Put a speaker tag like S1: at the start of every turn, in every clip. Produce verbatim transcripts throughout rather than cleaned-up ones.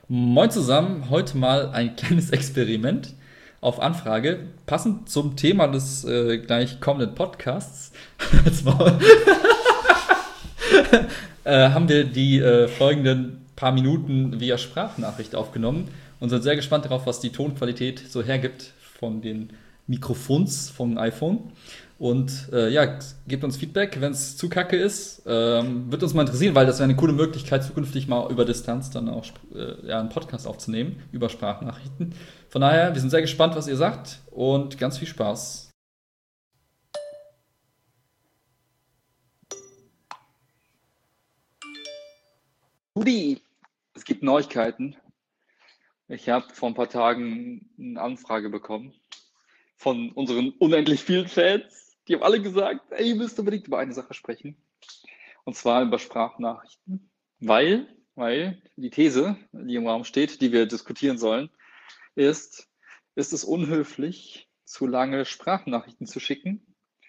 S1: Moin zusammen, heute mal ein kleines Experiment auf Anfrage, passend zum Thema des äh, gleich kommenden Podcasts. Jetzt mal, äh, haben wir die äh, folgenden paar Minuten via Sprachnachricht aufgenommen und sind sehr gespannt darauf, was die Tonqualität so hergibt von den Mikrofons vom iPhone. Und äh, ja, gebt uns Feedback, wenn es zu kacke ist. Ähm, wird uns mal interessieren, weil das wäre eine coole Möglichkeit, zukünftig mal über Distanz dann auch äh, ja, einen Podcast aufzunehmen, über Sprachnachrichten. Von daher, wir sind sehr gespannt, was ihr sagt und ganz viel Spaß. Rudi, es gibt Neuigkeiten. Ich habe vor ein paar Tagen eine Anfrage bekommen von unseren unendlich vielen Fans. Die haben alle gesagt, ey, ihr müsst unbedingt über eine Sache sprechen. Und zwar über Sprachnachrichten. Weil, weil die These, die im Raum steht, die wir diskutieren sollen, ist, ist es unhöflich, zu lange Sprachnachrichten zu schicken,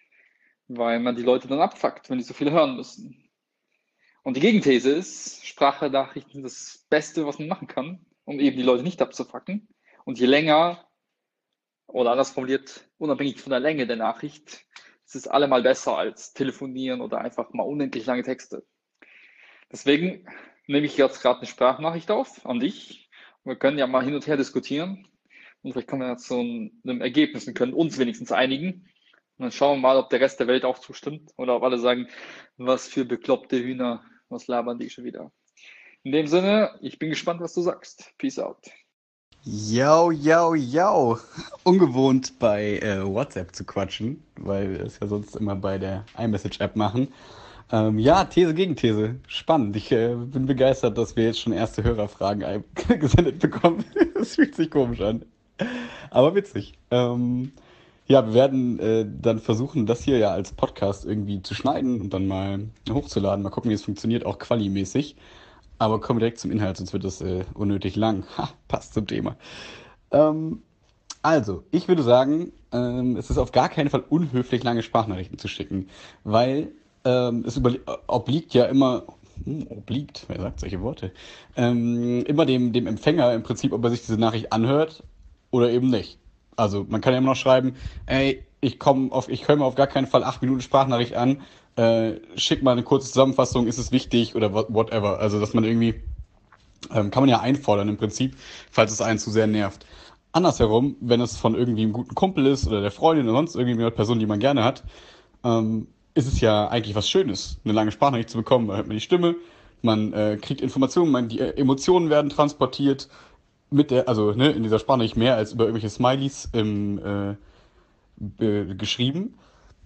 S1: weil man die Leute dann abfuckt, wenn die so viel hören müssen. Und die Gegenthese ist, Sprachnachrichten sind das Beste, was man machen kann, um eben die Leute nicht abzufacken. Und je länger, oder anders formuliert, unabhängig von der Länge der Nachricht, ist es allemal besser als telefonieren oder einfach mal unendlich lange Texte. Deswegen nehme ich jetzt gerade eine Sprachnachricht auf an dich. Wir können ja mal hin und her diskutieren und vielleicht kommen wir ja zu einem Ergebnis und können uns wenigstens einigen. Und dann schauen wir mal, ob der Rest der Welt auch zustimmt oder ob alle sagen, was für bekloppte Hühner, was labern die schon wieder. In dem Sinne, ich bin gespannt, was du sagst. Peace out.
S2: Yo, yo, yo. Ungewohnt bei äh, WhatsApp zu quatschen, weil wir es ja sonst immer bei der iMessage-App machen. Ähm, ja, These gegen These. Spannend. Ich äh, bin begeistert, dass wir jetzt schon erste Hörerfragen ein- gesendet bekommen. Das fühlt sich komisch an. Aber witzig. Ähm, ja, wir werden äh, dann versuchen, das hier ja als Podcast irgendwie zu schneiden und dann mal hochzuladen. Mal gucken, wie es funktioniert, auch quali-mäßig. Aber kommen wir direkt zum Inhalt, sonst wird das äh, unnötig lang. Ha, passt zum Thema. Ähm, also, ich würde sagen, ähm, es ist auf gar keinen Fall unhöflich, lange Sprachnachrichten zu schicken, weil ähm, es überli- obliegt ja immer, hm, obliegt, wer sagt solche Worte, ähm, immer dem, dem Empfänger im Prinzip, ob er sich diese Nachricht anhört oder eben nicht. Also, man kann ja immer noch schreiben, ey, ich komme auf, ich höre mir auf gar keinen Fall acht Minuten Sprachnachricht an, äh, schick mal eine kurze Zusammenfassung, ist es wichtig oder whatever. Also, dass man irgendwie ähm, kann man ja einfordern im Prinzip, falls es einen zu sehr nervt. Andersherum, wenn es von irgendwie einem guten Kumpel ist oder der Freundin oder sonst irgendwie eine Person, die man gerne hat, ähm, ist es ja eigentlich was Schönes, eine lange Sprachnachricht zu bekommen. Da hört man die Stimme, man äh, kriegt Informationen, man, die äh, Emotionen werden transportiert mit der, also ne, in dieser Sprachnachricht mehr als über irgendwelche Smileys im, äh, be- geschrieben.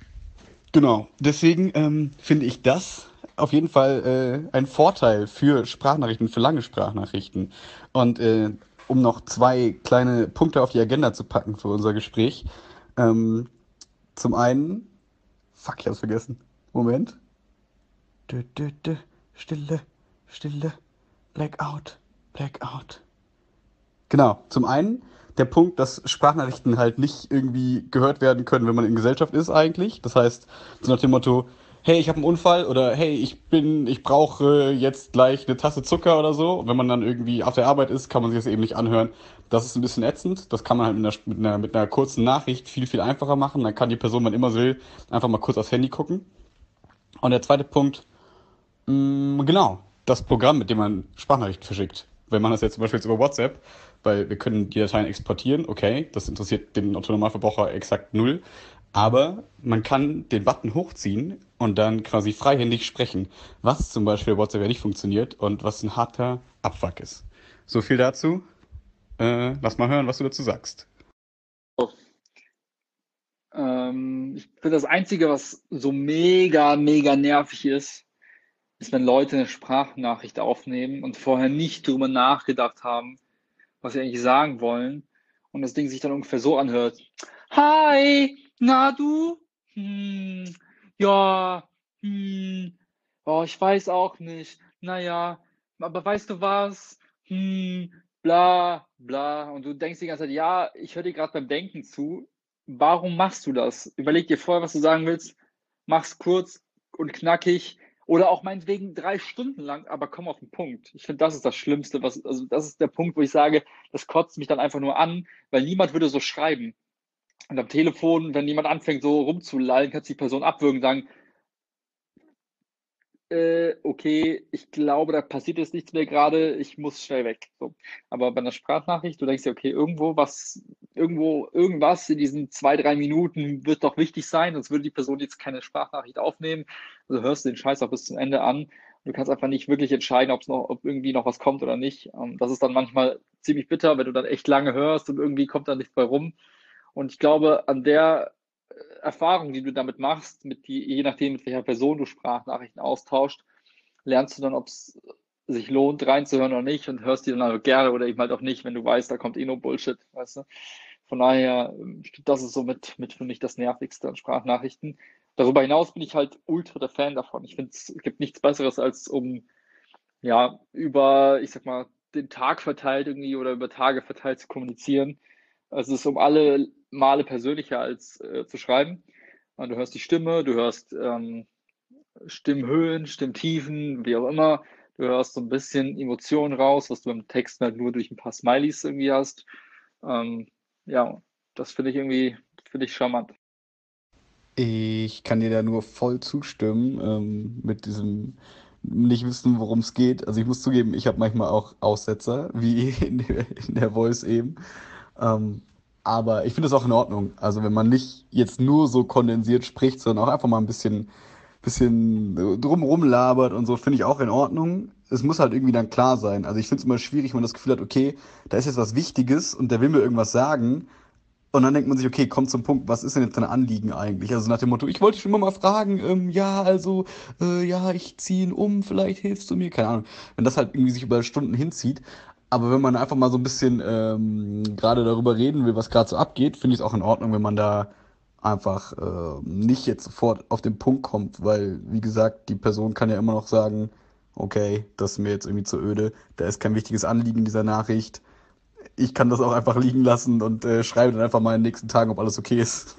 S2: Genau, deswegen ähm, finde ich das auf jeden Fall äh, ein Vorteil für Sprachnachrichten, für lange Sprachnachrichten. Und äh, um noch zwei kleine Punkte auf die Agenda zu packen für unser Gespräch. Ähm, zum einen, fuck, ich hab's vergessen. Moment. Dö, dö, dö. Stille, Stille, Blackout, Blackout. Genau, zum einen der Punkt, dass Sprachnachrichten halt nicht irgendwie gehört werden können, wenn man in Gesellschaft ist eigentlich. Das heißt, so nach dem Motto, hey, ich habe einen Unfall oder hey, ich bin, ich brauche jetzt gleich eine Tasse Zucker oder so. Und wenn man dann irgendwie auf der Arbeit ist, kann man sich das eben nicht anhören. Das ist ein bisschen ätzend. Das kann man halt mit einer, mit einer, mit einer kurzen Nachricht viel, viel einfacher machen. Dann kann die Person, wann immer sie will, einfach mal kurz aufs Handy gucken. Und der zweite Punkt, Mm, Genau, das Programm, mit dem man Sprachnachrichten verschickt. Wenn man das jetzt zum Beispiel jetzt über WhatsApp, weil wir können die Dateien exportieren, okay, das interessiert den Autonormalverbraucher exakt null, aber man kann den Button hochziehen und dann quasi freihändig sprechen, was zum Beispiel bei WhatsApp ja nicht funktioniert und was ein harter Abfuck ist. So viel dazu. Äh, lass mal hören, was du dazu sagst.
S1: Ähm, ich finde, das Einzige, was so mega, mega nervig ist, ist, wenn Leute eine Sprachnachricht aufnehmen und vorher nicht drüber nachgedacht haben, was sie eigentlich sagen wollen und das Ding sich dann ungefähr so anhört. Hi, na du? Hm, ja, hm, oh, ich weiß auch nicht. Naja, aber weißt du was? Hm, bla, bla. Und du denkst die ganze Zeit, ja, ich höre dir gerade beim Denken zu. Warum machst du das? Überleg dir vorher, was du sagen willst. Mach's kurz und knackig Oder auch meinetwegen drei Stunden lang, aber komm auf den Punkt. Ich finde, das ist das Schlimmste, was, also das ist der Punkt, wo ich sage, das kotzt mich dann einfach nur an, weil niemand würde so schreiben. Und am Telefon, wenn jemand anfängt, so rumzulallen, kannst du die Person abwürgen und sagen, äh, okay, ich glaube, da passiert jetzt nichts mehr gerade, ich muss schnell weg. So. Aber bei einer Sprachnachricht, du denkst dir, okay, irgendwo was, irgendwo, irgendwas in diesen zwei, drei Minuten wird doch wichtig sein, sonst würde die Person jetzt keine Sprachnachricht aufnehmen. Also hörst du den Scheiß auch bis zum Ende an. Du kannst einfach nicht wirklich entscheiden, ob es noch, ob irgendwie noch was kommt oder nicht. Ähm, das ist dann manchmal ziemlich bitter, wenn du dann echt lange hörst und irgendwie kommt da nichts bei rum. Und ich glaube, an der Erfahrung, die du damit machst, mit die, je nachdem, mit welcher Person du Sprachnachrichten austauscht, lernst du dann, ob es sich lohnt, reinzuhören oder nicht und hörst die dann also gerne oder eben halt auch nicht, wenn du weißt, da kommt eh nur Bullshit, weißt du. Von daher, das ist so mit, mit für mich das Nervigste an Sprachnachrichten. Darüber hinaus bin ich halt ultra der Fan davon. Ich finde, es gibt nichts Besseres, als um, ja, über, ich sag mal, den Tag verteilt irgendwie oder über Tage verteilt zu kommunizieren. Also es ist um alle Male persönlicher als äh, zu schreiben. Und du hörst die Stimme, du hörst ähm, Stimmhöhen, Stimmtiefen, wie auch immer. Du hörst so ein bisschen Emotionen raus, was du im Text halt nur durch ein paar Smileys irgendwie hast. Ähm, ja, das finde ich irgendwie, finde ich charmant.
S2: Ich kann dir da nur voll zustimmen, ähm, mit diesem nicht wissen, worum es geht. Also ich muss zugeben, ich habe manchmal auch Aussetzer, wie in der, in der Voice eben. Ähm, aber ich finde es auch in Ordnung. Also wenn man nicht jetzt nur so kondensiert spricht, sondern auch einfach mal ein bisschen, bisschen drumrum labert und so, finde ich auch in Ordnung. Es muss halt irgendwie dann klar sein. Also ich finde es immer schwierig, wenn man das Gefühl hat, okay, da ist jetzt was Wichtiges und der will mir irgendwas sagen. Und dann denkt man sich, okay, kommt zum Punkt, was ist denn jetzt dein Anliegen eigentlich? Also nach dem Motto, ich wollte dich schon immer mal fragen, ähm, ja, also, äh, ja, ich ziehe ihn um, vielleicht hilfst du mir, keine Ahnung. Wenn das halt irgendwie sich über Stunden hinzieht. Aber wenn man einfach mal so ein bisschen ähm, gerade darüber reden will, was gerade so abgeht, finde ich es auch in Ordnung, wenn man da einfach äh, nicht jetzt sofort auf den Punkt kommt, weil, wie gesagt, die Person kann ja immer noch sagen, okay, das ist mir jetzt irgendwie zu öde, da ist kein wichtiges Anliegen in dieser Nachricht. Ich kann das auch einfach liegen lassen und äh, schreibe dann einfach mal in den nächsten Tagen, ob alles okay ist.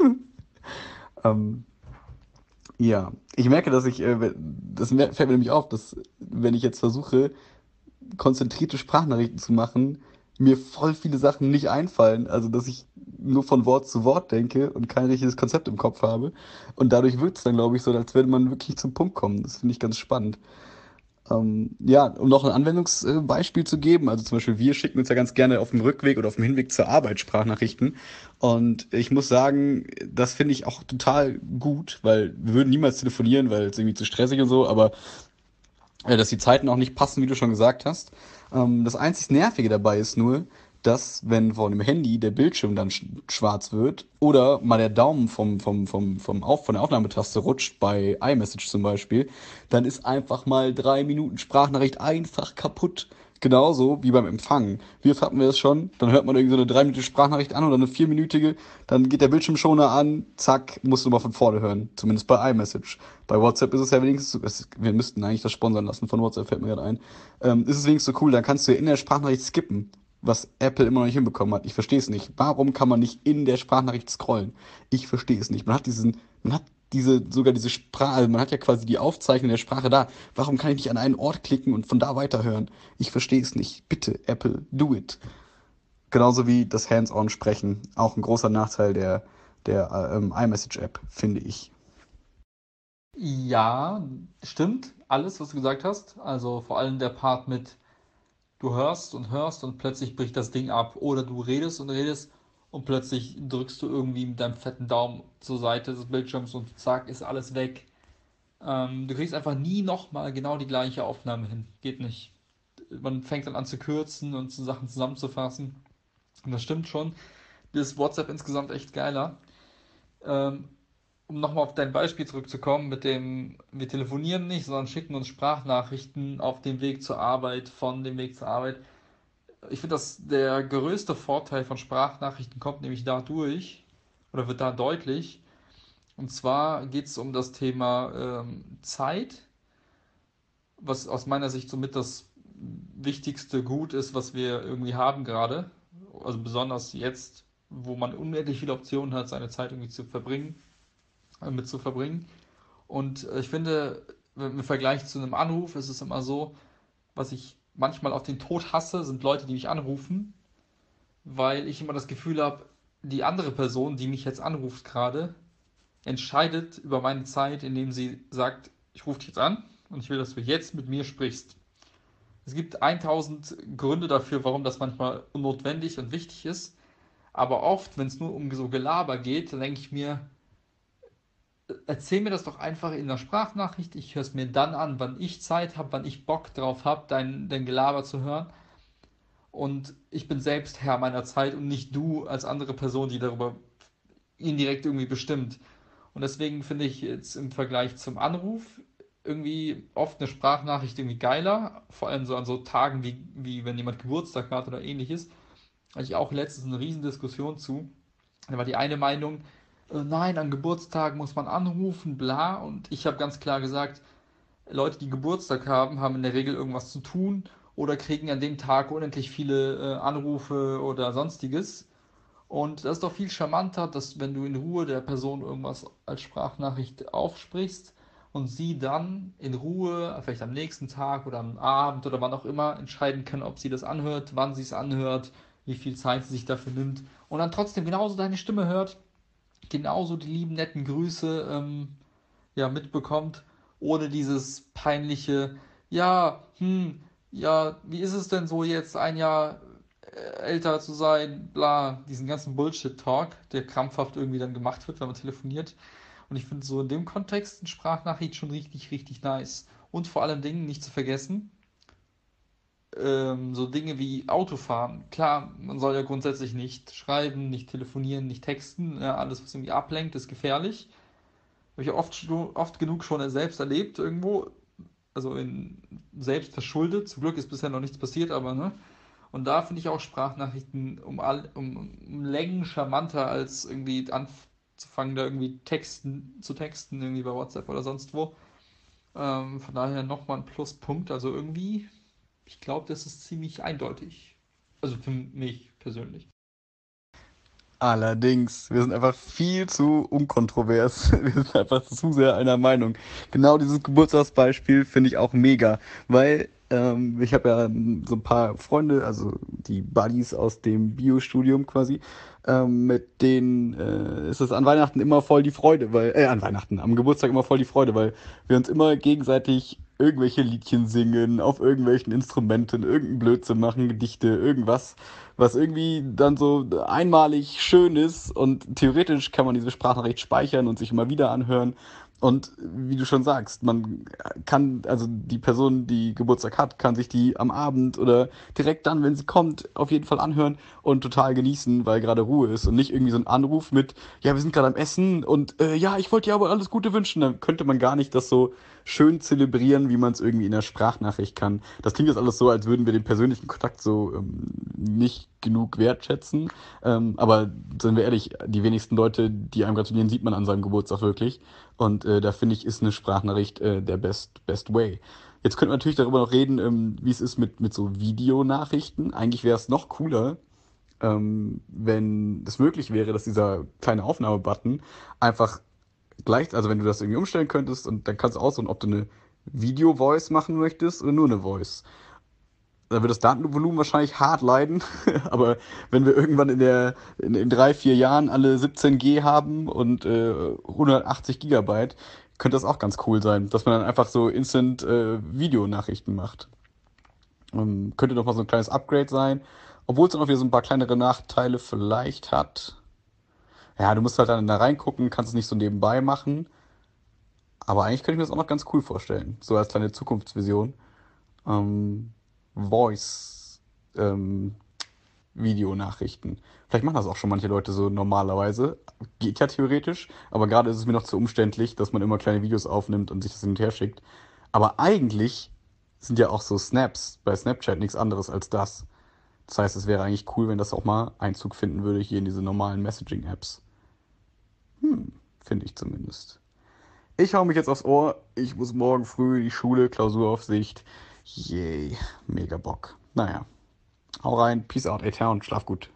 S2: ähm, ja, ich merke, dass ich, äh, das fällt mir nämlich auf, dass wenn ich jetzt versuche, konzentrierte Sprachnachrichten zu machen, mir voll viele Sachen nicht einfallen. Also, dass ich nur von Wort zu Wort denke und kein richtiges Konzept im Kopf habe. Und dadurch wirkt es dann, glaube ich, so, als würde man wirklich zum Punkt kommen. Das finde ich ganz spannend. Ähm, ja, um noch ein Anwendungsbeispiel zu geben, also zum Beispiel wir schicken uns ja ganz gerne auf dem Rückweg oder auf dem Hinweg zur Arbeit Sprachnachrichten. Und ich muss sagen, das finde ich auch total gut, weil wir würden niemals telefonieren, weil es irgendwie zu stressig und so, aber äh, dass die Zeiten auch nicht passen, wie du schon gesagt hast. Ähm, das einzig Nervige dabei ist nur, dass wenn von dem Handy der Bildschirm dann sch schwarz wird oder mal der Daumen vom, vom, vom, vom Auf, von der Aufnahmetaste rutscht, bei iMessage zum Beispiel, dann ist einfach mal drei Minuten Sprachnachricht einfach kaputt. Genauso wie beim Empfangen. Wie oft hatten wir es schon? Dann hört man irgendwie so eine drei Minuten Sprachnachricht an oder eine vier minütige, dann geht der Bildschirmschoner an, zack, musst du mal von vorne hören. Zumindest bei iMessage. Bei WhatsApp ist es ja wenigstens so, es, wir müssten eigentlich das sponsern lassen von WhatsApp, fällt mir gerade ein. Ähm, ist es wenigstens so cool, dann kannst du ja in der Sprachnachricht skippen, was Apple immer noch nicht hinbekommen hat. Ich verstehe es nicht. Warum kann man nicht in der Sprachnachricht scrollen? Ich verstehe es nicht. Man hat diesen, man hat diese, sogar diese Sprache, also man hat ja quasi die Aufzeichnung der Sprache da. Warum kann ich nicht an einen Ort klicken und von da weiterhören? Ich verstehe es nicht. Bitte, Apple, do it. Genauso wie das Hands-on-Sprechen. Auch ein großer Nachteil der, der ähm, iMessage-App, finde ich.
S3: Ja, stimmt, alles, was du gesagt hast. Also vor allem der Part mit, du hörst und hörst und plötzlich bricht das Ding ab. Oder du redest und redest und plötzlich drückst du irgendwie mit deinem fetten Daumen zur Seite des Bildschirms und zack, ist alles weg. Ähm, du kriegst einfach nie nochmal genau die gleiche Aufnahme hin. Geht nicht. Man fängt dann an zu kürzen und zu Sachen zusammenzufassen. Und das stimmt schon. Das ist WhatsApp insgesamt echt geiler. Ähm, um nochmal auf dein Beispiel zurückzukommen, mit dem, wir telefonieren nicht, sondern schicken uns Sprachnachrichten auf dem Weg zur Arbeit, von dem Weg zur Arbeit. Ich finde, dass der größte Vorteil von Sprachnachrichten kommt nämlich dadurch, oder wird da deutlich. Und zwar geht es um das Thema ähm, Zeit, was aus meiner Sicht somit das wichtigste Gut ist, was wir irgendwie haben gerade. Also besonders jetzt, wo man unendlich viele Optionen hat, seine Zeit irgendwie zu verbringen, äh, mit zu verbringen. Und äh, ich finde, im Vergleich zu einem Anruf ist es immer so, was ich manchmal auf den Tod hasse, sind Leute, die mich anrufen, weil ich immer das Gefühl habe, die andere Person, die mich jetzt anruft gerade, entscheidet über meine Zeit, indem sie sagt, ich rufe dich jetzt an und ich will, dass du jetzt mit mir sprichst. Es gibt tausend Gründe dafür, warum das manchmal unnotwendig und wichtig ist, aber oft, wenn es nur um so Gelaber geht, dann denke ich mir, erzähl mir das doch einfach in einer Sprachnachricht. Ich höre es mir dann an, wann ich Zeit habe, wann ich Bock drauf habe, dein, dein Gelaber zu hören. Und ich bin selbst Herr meiner Zeit und nicht du als andere Person, die darüber indirekt irgendwie bestimmt. Und deswegen finde ich jetzt im Vergleich zum Anruf irgendwie oft eine Sprachnachricht irgendwie geiler. Vor allem so an so Tagen wie, wie wenn jemand Geburtstag hat oder ähnliches. Da hatte ich auch letztens eine Riesendiskussion zu. Da war die eine Meinung, äh, nein, an Geburtstagen muss man anrufen, bla. Und ich habe ganz klar gesagt, Leute, die Geburtstag haben, haben in der Regel irgendwas zu tun oder kriegen an dem Tag unendlich viele äh, Anrufe oder sonstiges. Und das ist doch viel charmanter, dass wenn du in Ruhe der Person irgendwas als Sprachnachricht aufsprichst und sie dann in Ruhe, vielleicht am nächsten Tag oder am Abend oder wann auch immer, entscheiden kann, ob sie das anhört, wann sie es anhört, wie viel Zeit sie sich dafür nimmt und dann trotzdem genauso deine Stimme hört, genauso die lieben netten Grüße ähm, ja, mitbekommt, ohne dieses peinliche, ja, hm, ja, wie ist es denn so jetzt ein Jahr äh, älter zu sein, bla, diesen ganzen Bullshit-Talk, der krampfhaft irgendwie dann gemacht wird, wenn man telefoniert. Und ich finde so in dem Kontext eine Sprachnachricht schon richtig, richtig nice. Und vor allem Dingen nicht zu vergessen, ähm, so Dinge wie Autofahren. Klar, man soll ja grundsätzlich nicht schreiben, nicht telefonieren, nicht texten. Ja, alles, was irgendwie ablenkt, ist gefährlich. Habe ich oft, oft genug schon selbst erlebt irgendwo. Also in, selbst verschuldet. Zum Glück ist bisher noch nichts passiert, aber ne. Und da finde ich auch Sprachnachrichten um, all, um, um Längen charmanter als irgendwie anzufangen, da irgendwie Texten zu texten, irgendwie bei WhatsApp oder sonst wo. Ähm, von daher nochmal ein Pluspunkt. Also irgendwie, ich glaube, das ist ziemlich eindeutig. Also für mich persönlich.
S2: Allerdings, wir sind einfach viel zu unkontrovers. Wir sind einfach zu sehr einer Meinung. Genau dieses Geburtstagsbeispiel finde ich auch mega, weil ähm, ich habe ja so ein paar Freunde, also die Buddies aus dem Bio-Studium quasi, ähm, mit denen äh, ist es an Weihnachten immer voll die Freude, weil, äh, an Weihnachten, am Geburtstag immer voll die Freude, weil wir uns immer gegenseitig irgendwelche Liedchen singen, auf irgendwelchen Instrumenten, irgendeinen Blödsinn machen, Gedichte, irgendwas, was irgendwie dann so einmalig schön ist und theoretisch kann man diese Sprachnachricht speichern und sich immer wieder anhören. Und wie du schon sagst, man kann, also die Person, die Geburtstag hat, kann sich die am Abend oder direkt dann, wenn sie kommt, auf jeden Fall anhören und total genießen, weil gerade Ruhe ist und nicht irgendwie so ein Anruf mit, ja, wir sind gerade am Essen und äh, ja, ich wollte dir aber alles Gute wünschen. Dann könnte man gar nicht das so schön zelebrieren, wie man es irgendwie in der Sprachnachricht kann. Das klingt jetzt alles so, als würden wir den persönlichen Kontakt so ähm, nicht genug wertschätzen. Ähm, aber sind wir ehrlich, die wenigsten Leute, die einem gratulieren, sieht man an seinem Geburtstag wirklich. Und äh, da finde ich, ist eine Sprachnachricht äh, der best, best way. Jetzt könnte man natürlich darüber noch reden, ähm, wie es ist mit, mit so Videonachrichten. Eigentlich wäre es noch cooler, ähm, wenn es möglich wäre, dass dieser kleine Aufnahmebutton einfach gleich, also wenn du das irgendwie umstellen könntest und dann kannst du aussuchen, ob du eine Video-Voice machen möchtest oder nur eine Voice. Da wird das Datenvolumen wahrscheinlich hart leiden, aber wenn wir irgendwann in der in, in drei, vier Jahren alle siebzehn G haben und äh, hundertachtzig Gigabyte, könnte das auch ganz cool sein, dass man dann einfach so Instant äh, Videonachrichten macht. Ähm, könnte doch mal so ein kleines Upgrade sein, obwohl es dann auch wieder so ein paar kleinere Nachteile vielleicht hat. Ja, du musst halt dann da reingucken, kannst es nicht so nebenbei machen. Aber eigentlich könnte ich mir das auch noch ganz cool vorstellen. So als kleine Zukunftsvision. Ähm, Voice, ähm, Videonachrichten. Vielleicht machen das auch schon manche Leute so normalerweise. Geht ja theoretisch, aber gerade ist es mir noch zu umständlich, dass man immer kleine Videos aufnimmt und sich das hin und her schickt. Aber eigentlich sind ja auch so Snaps bei Snapchat nichts anderes als das. Das heißt, es wäre eigentlich cool, wenn das auch mal Einzug finden würde hier in diese normalen Messaging-Apps. Hm, finde ich zumindest. Ich hau mich jetzt aufs Ohr. Ich muss morgen früh in die Schule, Klausuraufsicht. Yay, mega Bock. Naja, hau rein, peace out, A-Town, schlaf gut.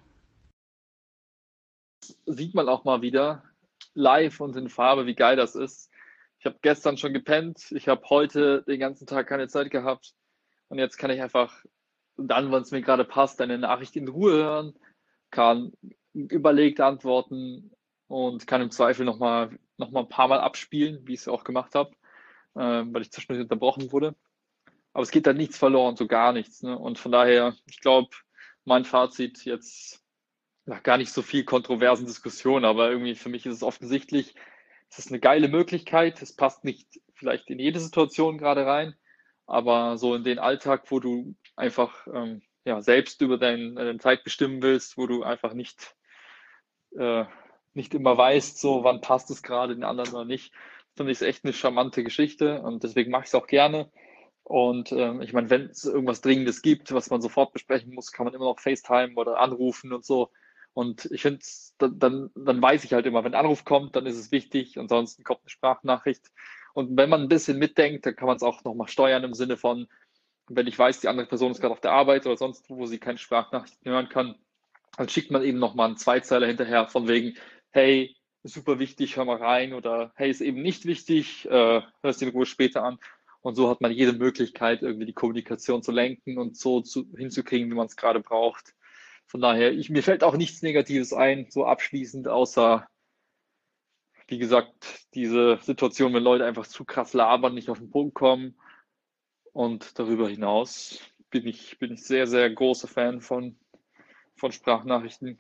S1: Sieht man auch mal wieder live und in Farbe, wie geil das ist. ich habe gestern schon gepennt, ich habe heute den ganzen Tag keine Zeit gehabt und jetzt kann ich einfach dann, wenn es mir gerade passt, eine Nachricht in Ruhe hören, kann überlegt antworten und kann im Zweifel nochmal noch mal ein paar Mal abspielen, wie ich es auch gemacht habe, ähm, weil ich zwischendurch unterbrochen wurde. Aber es geht da nichts verloren, so gar nichts. Ne? Und von daher, ich glaube, mein Fazit jetzt nach gar nicht so viel kontroversen Diskussionen, aber irgendwie für mich ist es offensichtlich, es ist eine geile Möglichkeit. Es passt nicht vielleicht in jede Situation gerade rein, aber so in den Alltag, wo du einfach ähm, ja, selbst über dein, deine Zeit bestimmen willst, wo du einfach nicht, äh, nicht immer weißt, so wann passt es gerade den anderen oder nicht, finde ich es echt eine charmante Geschichte und deswegen mache ich es auch gerne. Und ähm, ich meine, wenn es irgendwas Dringendes gibt, was man sofort besprechen muss, kann man immer noch FaceTime oder anrufen und so. Und ich finde, dann, dann, dann weiß ich halt immer, wenn ein Anruf kommt, dann ist es wichtig. Ansonsten kommt eine Sprachnachricht. Und wenn man ein bisschen mitdenkt, dann kann man es auch nochmal steuern im Sinne von, wenn ich weiß, die andere Person ist gerade auf der Arbeit oder sonst wo, wo sie keine Sprachnachrichten hören kann, dann schickt man eben nochmal einen Zweizeiler hinterher von wegen, hey, super wichtig, hör mal rein oder hey, ist eben nicht wichtig, äh, hörst dir in Ruhe später an. Und so hat man jede Möglichkeit, irgendwie die Kommunikation zu lenken und so zu, hinzukriegen, wie man es gerade braucht. Von daher, ich, mir fällt auch nichts Negatives ein, so abschließend, außer, wie gesagt, diese Situation, wenn Leute einfach zu krass labern, nicht auf den Punkt kommen. Und darüber hinaus bin ich, bin ich sehr, sehr großer Fan von, von Sprachnachrichten.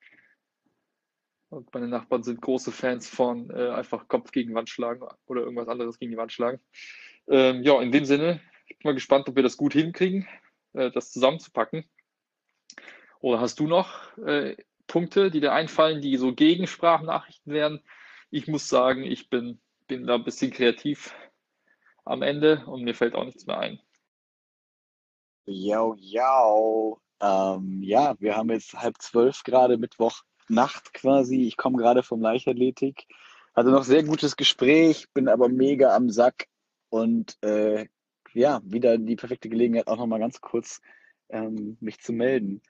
S1: Und meine Nachbarn sind große Fans von äh, einfach Kopf gegen die Wand schlagen oder irgendwas anderes gegen die Wand schlagen. Ähm, ja, in dem Sinne, ich bin mal gespannt, ob wir das gut hinkriegen, äh, das zusammenzupacken. Oder hast du noch äh, Punkte, die dir einfallen, die so gegen Sprachnachrichten wären? Ich muss sagen, ich bin, bin da ein bisschen kreativ am Ende und mir fällt auch nichts mehr ein.
S2: Yo, yo. Ähm, ja, wir haben jetzt halb zwölf gerade, Mittwochnacht quasi. Ich komme gerade vom Leichtathletik. Hatte noch sehr gutes Gespräch, bin aber mega am Sack und äh, ja, wieder die perfekte Gelegenheit, auch nochmal ganz kurz ähm, mich zu melden.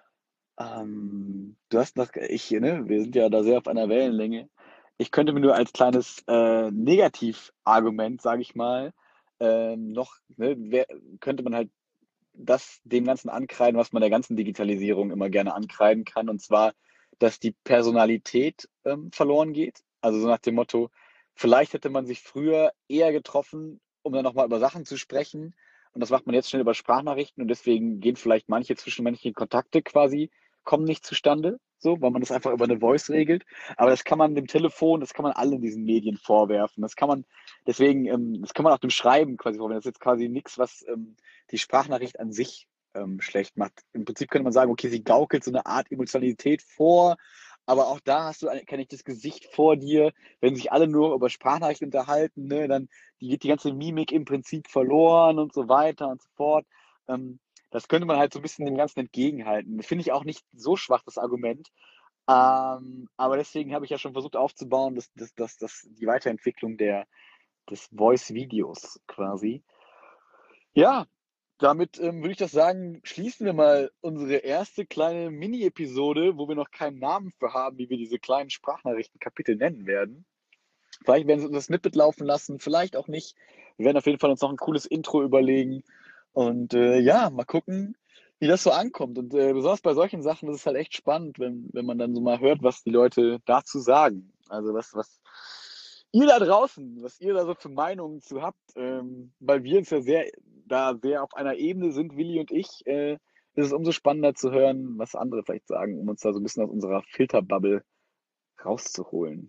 S2: Ähm, du hast noch, ich, ne, wir sind ja da sehr auf einer Wellenlänge. Ich könnte mir nur als kleines äh, Negativargument, sage ich mal, ähm, noch, ne, wer, könnte man halt das dem Ganzen ankreiden, was man der ganzen Digitalisierung immer gerne ankreiden kann, und zwar, dass die Personalität ähm, verloren geht. Also so nach dem Motto, vielleicht hätte man sich früher eher getroffen, um dann nochmal über Sachen zu sprechen. Und das macht man jetzt schnell über Sprachnachrichten und deswegen gehen vielleicht manche zwischenmenschliche Kontakte quasi, kommen nicht zustande, so, weil man das einfach über eine Voice regelt. Aber das kann man dem Telefon, das kann man allen diesen Medien vorwerfen. Das kann man, deswegen, ähm, das kann man auch dem Schreiben quasi vorwerfen. Das ist jetzt quasi nichts, was ähm, die Sprachnachricht an sich ähm, schlecht macht. Im Prinzip könnte man sagen, okay, sie gaukelt so eine Art Emotionalität vor, aber auch da hast du, kann ich das Gesicht vor dir, wenn sich alle nur über Sprachnachrichten unterhalten, ne, dann die geht die ganze Mimik im Prinzip verloren und so weiter und so fort. Ähm, das könnte man halt so ein bisschen dem Ganzen entgegenhalten. Finde ich auch nicht so schwach, das Argument. Ähm, aber deswegen habe ich ja schon versucht aufzubauen, dass, dass, dass, dass die Weiterentwicklung der, des Voice-Videos quasi. Ja, damit ähm, würde ich das sagen, schließen wir mal unsere erste kleine Mini-Episode, wo wir noch keinen Namen für haben, wie wir diese kleinen Sprachnachrichten-Kapitel nennen werden. Vielleicht werden sie uns das Snippet laufen lassen, vielleicht auch nicht. Wir werden auf jeden Fall uns noch ein cooles Intro überlegen. Und äh, ja, mal gucken, wie das so ankommt. Und äh, besonders bei solchen Sachen ist es halt echt spannend, wenn, wenn man dann so mal hört, was die Leute dazu sagen. Also was, was ihr da draußen, was ihr da so für Meinungen zu habt, ähm, weil wir uns ja sehr da sehr auf einer Ebene sind, Willi und ich, äh, ist es umso spannender zu hören, was andere vielleicht sagen, um uns da so ein bisschen aus unserer Filterbubble rauszuholen.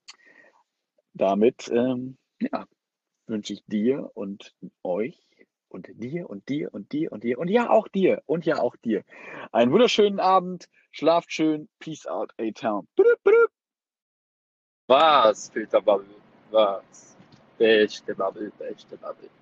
S2: Damit ähm, ja, wünsche ich dir und euch und dir und dir und dir und dir und ja auch dir und ja auch dir einen wunderschönen Abend. Schlaft schön. Peace out, A-Town.
S1: Was, Filterbubble? Was? Beste Bubble, beste Bubble.